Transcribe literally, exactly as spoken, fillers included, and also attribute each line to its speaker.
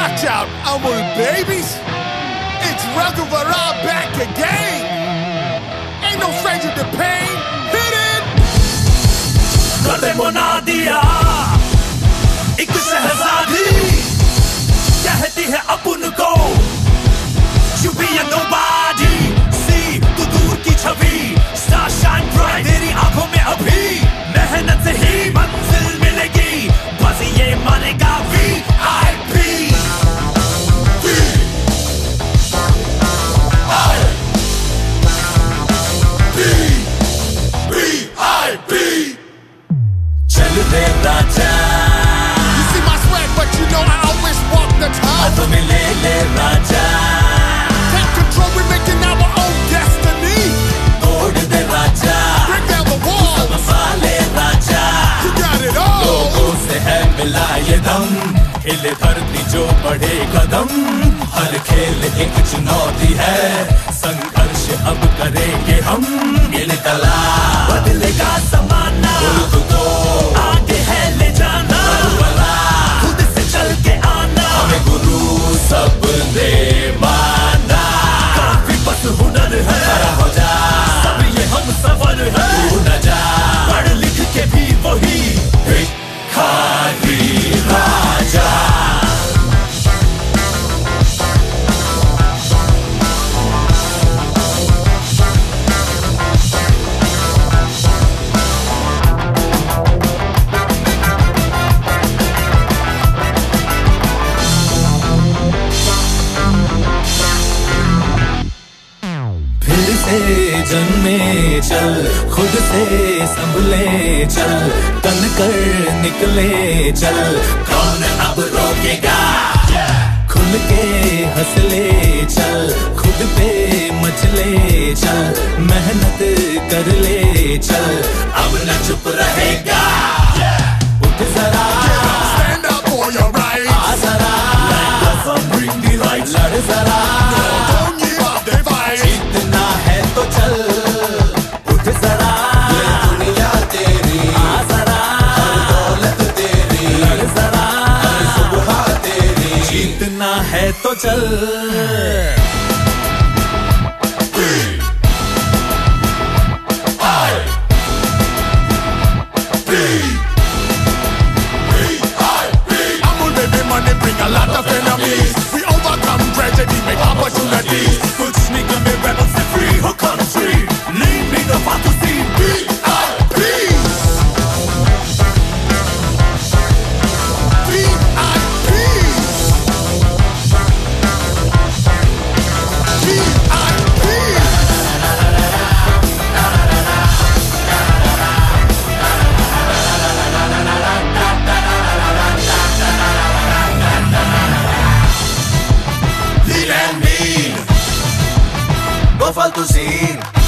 Speaker 1: Watch out, Amul babies. It's Raghuvara back again. Ain't no stranger to pain. Hit it.
Speaker 2: कदे मुना दिया एक शहजादी कहती है अपन को You be a nobody. See तू दूर की छवि Star shine bright तेरी आंखों में अभी मेहनत से ही मंजिल मिलेगी बस ये मानेगा V I P V I P V I P चल रे राजा
Speaker 1: You see my swag, but you know I always walk the talk.
Speaker 2: हाथों में ले ले राजा
Speaker 1: Take control, we're making our own destiny.
Speaker 2: तोड़ दे राजा
Speaker 1: Break down the wall.
Speaker 2: मसाले राजा
Speaker 1: You got it all.
Speaker 2: लोगों से है मिला ये दम हिले धरती जो बढ़े कदम हर खेल एक चुनौती है संघर्ष अब करेंगे हम गिन तला बदलेगा समाना तो आगे है ले जाना खुद से चल के आना हमें गुरु सबने माना काफी बस हुनर है खड़ा हो जा सब ये हम सफर है तू न जा पढ़ लिख के भी वही भिखारी राजा फिर से जन्मे चल खुद से संभले चल तन कर निकले चल कौन अब रोकेगा खुल के हंसले चल खुद पे मचले चल मेहनत कर ले चल अब न चुप रहेगा उठ जरा
Speaker 1: Stand up for your rights.
Speaker 2: आ जरा Let the sun bring the light लड़ जरा
Speaker 1: Don't give up the fight.
Speaker 2: जीतना है तो चल उठ जरा ये दुनिया तेरी आ जरा हर दौलत तेरी लड़ जरा हर सुबह तेरी जीतना है तो चल
Speaker 1: Amul baby money bring a lot of enemies. We overcome tragedy, make opportunities.
Speaker 2: कुछ नहीं कमे rebel से free हो country नहीं मिलेगा फालतू सी
Speaker 1: V I P V I P V I P
Speaker 2: lean and mean no फालतू सीन